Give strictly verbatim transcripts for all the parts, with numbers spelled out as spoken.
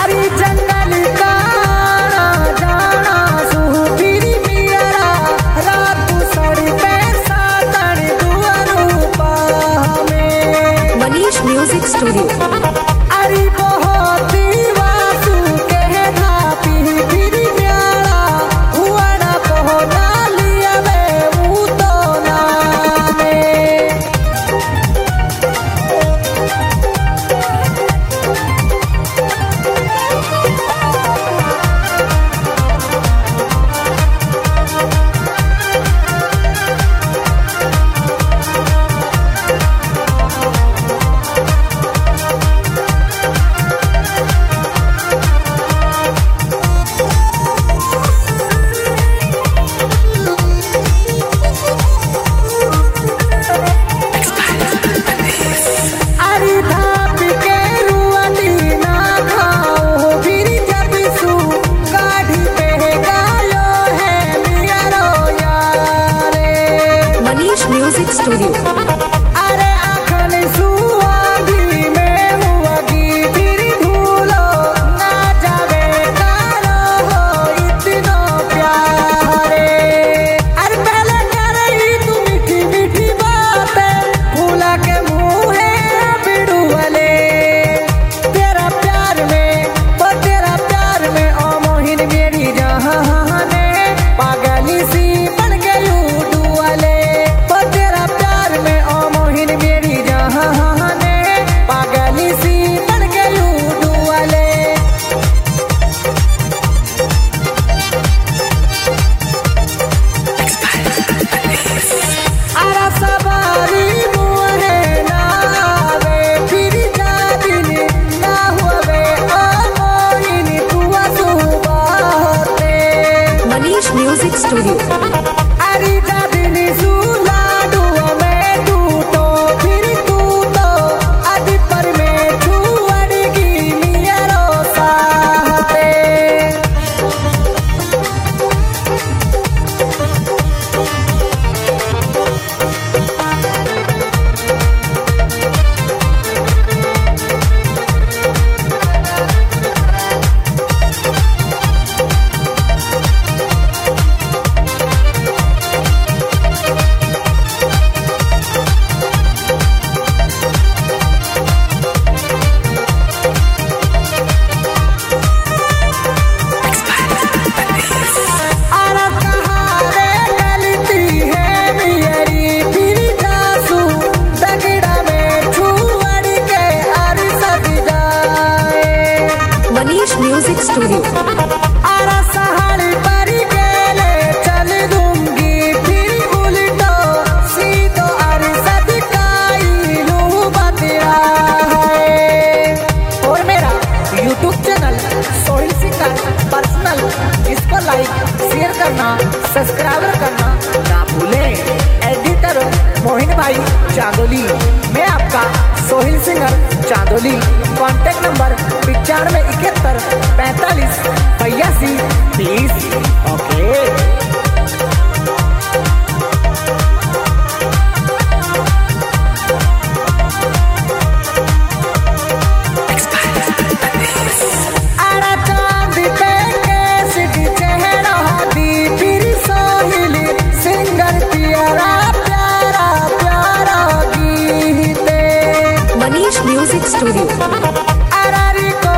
अरे जंगल का जाना सुपीरी मियारा रात सड़ी पे सातन दुआरूपा में मनीष म्यूजिक स्टूडियो। अरे बहुत वासु के धापी फिरी म्यारा हुआना पहुना लिया वे वो तो नामे म्यूजिक स्टूडियो। अरे आखन सुआगी में हुआगी फिर भूलो ना जावे कालो हो इतनो प्यारे। अरे पहले कर रही तू मीठी मीठी बातें फूला के मुँहे बिड़ू वाले तेरा प्यार में वो तेरा प्यार में ओ मोहिन मेरी जहाने पागली सी बन गई उड़ू वाले तेरा प्यार में ओ मोहिन मेरी जहाने पागली सी बन गई उड़ू वाले। अरे सवारी मुहे ना आवे फिर जा दिन ना हुए ओ मोहिन तू सुबाते मनीष म्यूजिक स्टूडियो। अरे जा दिन सुलाडू में टूटो फिर तू तो अभी पर में छुअड़गी मियारो साथे म्यूजिक स्टूडियो। अरे सहारी पर गेले चल दूंगी फिर उल्टो सीधो अरे सदकाई लू बतरा है। और मेरा YouTube channel Sohil singer personal इसको लाइक शेयर करना सब्सक्राइब करना ना भूलें। एडिटर मोहिन भाई चांदोली, मैं आपका Sohil singer Chandoli. Contact number पिचानवे इकहत्तर पैंतालीस बयासी बीस। ओके अरे चांद पे कैसी चेहरा दी फिर सोहिल सिंगर प्यारा प्यारा प्यारा गीते मनीष म्यूजिक स्टूडियो। अरे को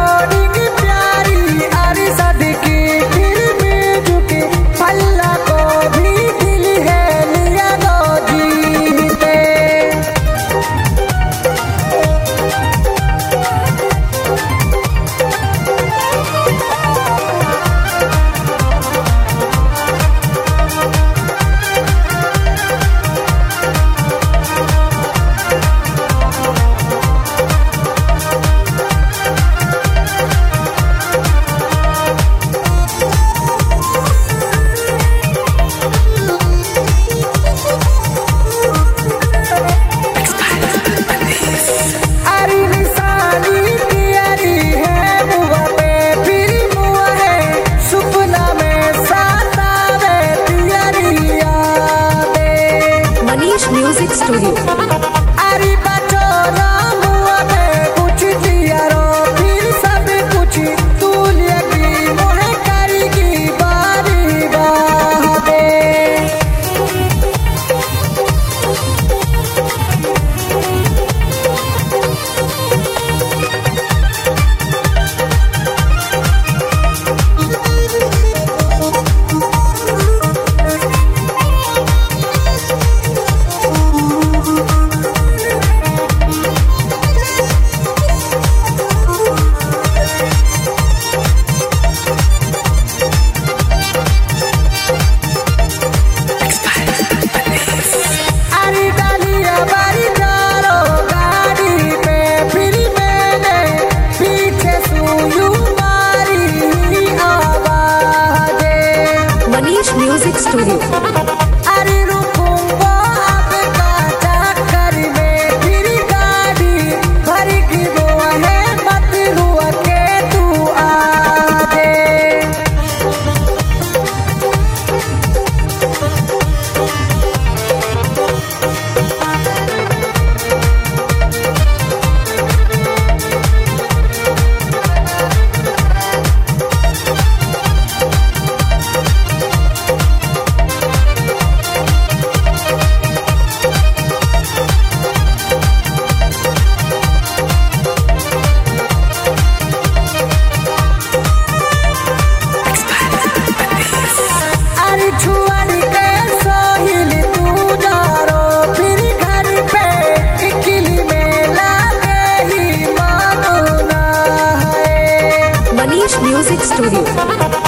Music Studio.